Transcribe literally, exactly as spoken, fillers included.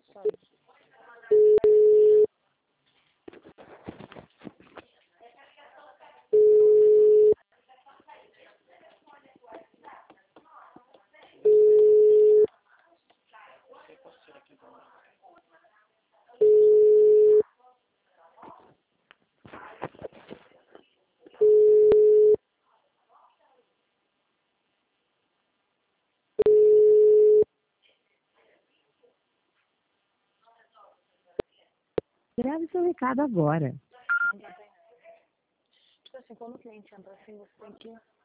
Só isso. Eu posso tirar aqui também. Grave seu recado agora. Tipo assim, quando o cliente entra assim, você tem que